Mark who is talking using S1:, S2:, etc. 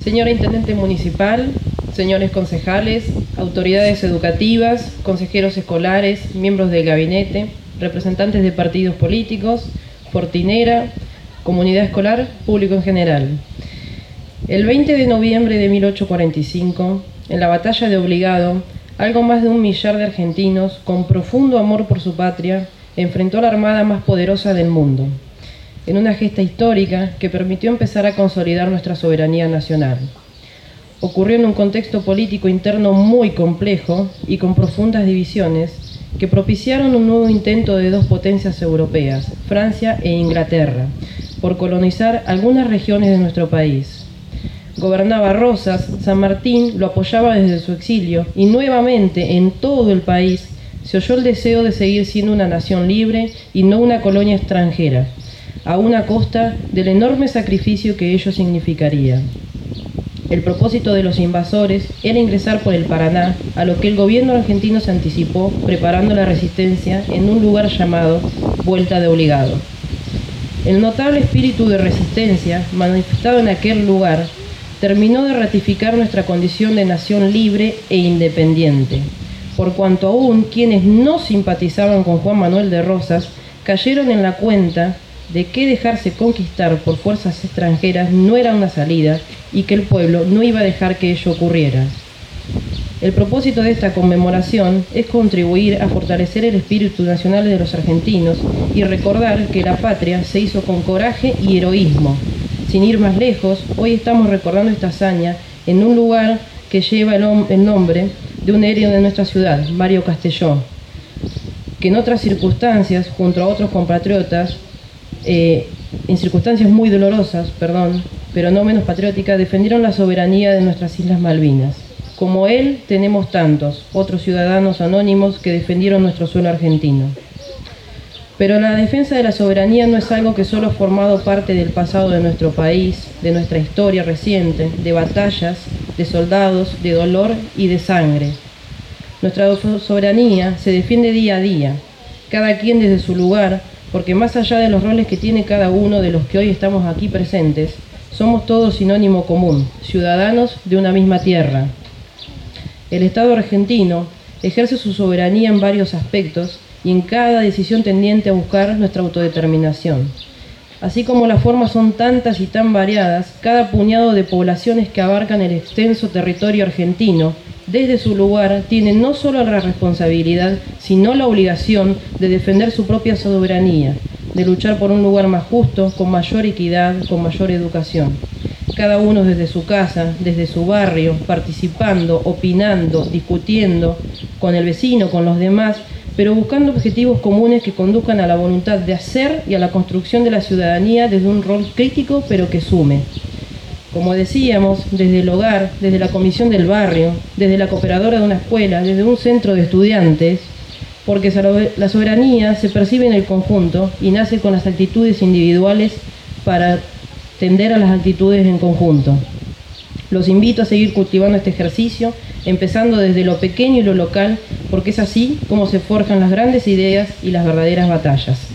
S1: Señora Intendente Municipal, señores concejales, autoridades educativas, consejeros escolares, miembros del gabinete, representantes de partidos políticos, Fortinera, comunidad escolar, público en general. El 20 de noviembre de 1845, en la batalla de Obligado, algo más de 1 millar de argentinos, con profundo amor por su patria, enfrentó a la armada más poderosa del mundo, en una gesta histórica que permitió empezar a consolidar nuestra soberanía nacional. Ocurrió en un contexto político interno muy complejo y con profundas divisiones que propiciaron un nuevo intento de 2 potencias europeas, Francia e Inglaterra, por colonizar algunas regiones de nuestro país. Gobernaba Rosas, San Martín lo apoyaba desde su exilio y nuevamente en todo el país se oyó el deseo de seguir siendo una nación libre y no una colonia extranjera, aún a costa del enorme sacrificio que ello significaría. El propósito de los invasores era ingresar por el Paraná, a lo que el gobierno argentino se anticipó preparando la resistencia en un lugar llamado Vuelta de Obligado. El notable espíritu de resistencia manifestado en aquel lugar terminó de ratificar nuestra condición de nación libre e independiente, por cuanto aún quienes no simpatizaban con Juan Manuel de Rosas cayeron en la cuenta de que dejarse conquistar por fuerzas extranjeras no era una salida y que el pueblo no iba a dejar que ello ocurriera. El propósito de esta conmemoración es contribuir a fortalecer el espíritu nacional de los argentinos y recordar que la patria se hizo con coraje y heroísmo. Sin ir más lejos, hoy estamos recordando esta hazaña en un lugar que lleva el nombre de un héroe de nuestra ciudad, Mario Castelló, que en otras circunstancias, junto a otros compatriotas, en circunstancias muy dolorosas, pero no menos patrióticas, defendieron la soberanía de nuestras Islas Malvinas. Como él, tenemos tantos otros ciudadanos anónimos que defendieron nuestro suelo argentino. Pero la defensa de la soberanía no es algo que solo ha formado parte del pasado de nuestro país, de nuestra historia reciente, de batallas, de soldados, de dolor y de sangre. Nuestra soberanía se defiende día a día, cada quien desde su lugar, porque más allá de los roles que tiene cada uno de los que hoy estamos aquí presentes, somos todos sinónimo común, ciudadanos de una misma tierra. El Estado argentino ejerce su soberanía en varios aspectos y en cada decisión tendiente a buscar nuestra autodeterminación. Así como las formas son tantas y tan variadas, cada puñado de poblaciones que abarcan el extenso territorio argentino, desde su lugar, tiene no solo la responsabilidad, sino la obligación de defender su propia soberanía, de luchar por un lugar más justo, con mayor equidad, con mayor educación. Cada uno desde su casa, desde su barrio, participando, opinando, discutiendo, con el vecino, con los demás, pero buscando objetivos comunes que conduzcan a la voluntad de hacer y a la construcción de la ciudadanía desde un rol crítico, pero que sume. Como decíamos, desde el hogar, desde la comisión del barrio, desde la cooperadora de una escuela, desde un centro de estudiantes, porque la soberanía se percibe en el conjunto y nace con las actitudes individuales para tender a las actitudes en conjunto. Los invito a seguir cultivando este ejercicio, empezando desde lo pequeño y lo local, porque es así como se forjan las grandes ideas y las verdaderas batallas.